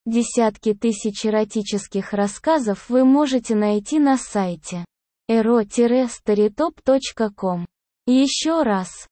Десятки тысяч эротических рассказов вы можете найти на сайте ero-storytop.com. Еще раз,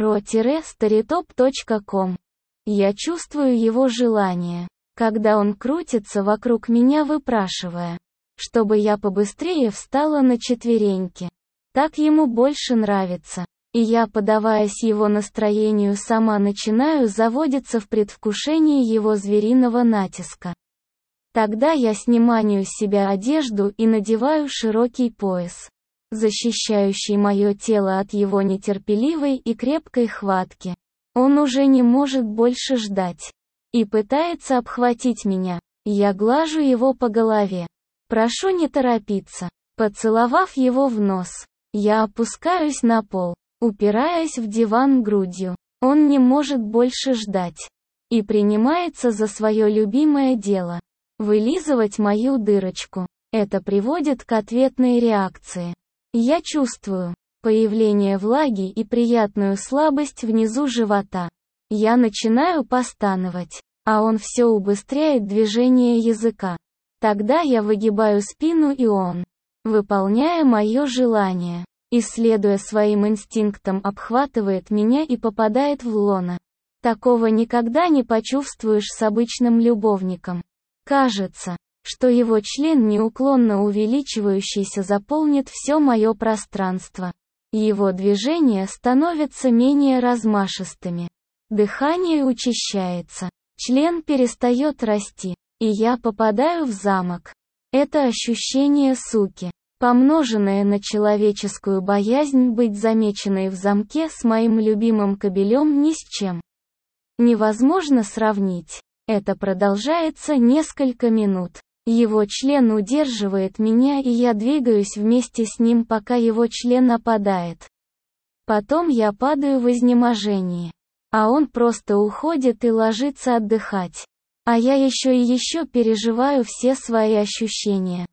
ero-storytop.com. Я чувствую его желание, когда он крутится вокруг меня, выпрашивая, чтобы я побыстрее встала на четвереньки. Так ему больше нравится. И я, поддаваясь его настроению, сама начинаю заводиться в предвкушении его звериного натиска. Тогда я снимаю с себя одежду и надеваю широкий пояс, защищающий мое тело от его нетерпеливой и крепкой хватки. Он уже не может больше ждать и пытается обхватить меня. Я глажу его по голове. Прошу не торопиться. Поцеловав его в нос, я опускаюсь на пол, упираясь в диван грудью. Он не может больше ждать и принимается за свое любимое дело — вылизывать мою дырочку. Это приводит к ответной реакции. Я чувствую появление влаги и приятную слабость внизу живота. Я начинаю постановать, а он все убыстряет движение языка. Тогда я выгибаю спину, и он, выполняя мое желание, исследуя своим инстинктом, обхватывает меня и попадает в лоно. Такого никогда не почувствуешь с обычным любовником. Кажется, что его член, неуклонно увеличивающийся, заполнит все мое пространство. Его движения становятся менее размашистыми. Дыхание учащается. Член перестает расти, и я попадаю в замок. Это ощущение суки, помноженное на человеческую боязнь быть замеченной в замке с моим любимым кобелем, ни с чем невозможно сравнить. Это продолжается несколько минут. Его член удерживает меня, и я двигаюсь вместе с ним, пока его член опадает. Потом я падаю в изнеможении, а он просто уходит и ложится отдыхать. А я еще и еще переживаю все свои ощущения.